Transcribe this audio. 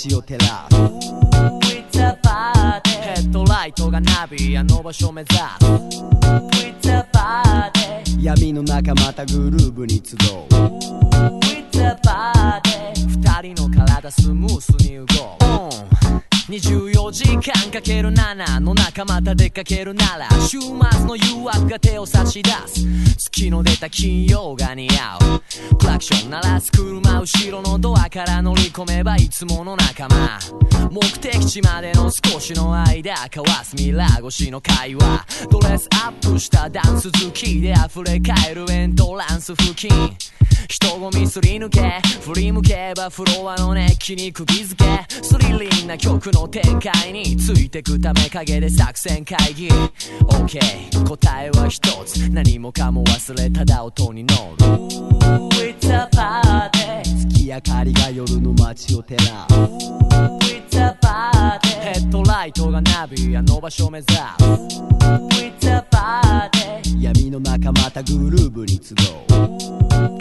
街を照らす It's a party ヘッドライトがナビあの場所目指す It's a party 闇の中またグルーブに集う It's a party 二人の体スムースに動く、24時間かける7の中また出かけるなら週末の誘惑が手を差し出す月の出た金曜が似合うクラクション鳴らす車後ろのドアから乗り込めばいつもの仲間目的地までの少しの間交わすミラー越しの会話ドレスアップしたダンス好きで溢れ返るエントランス付近人混みすり抜け振り向けばフロアの熱気に釘付けスリリンな曲の展開についてくため影で作戦会議 OK 答えは一つ何もかも忘れただ音に乗る It's a party 月明かりが夜の街を照らす It's a party ヘッドライトがナビあの場所目指す It's a party 闇の中またグルーブに集う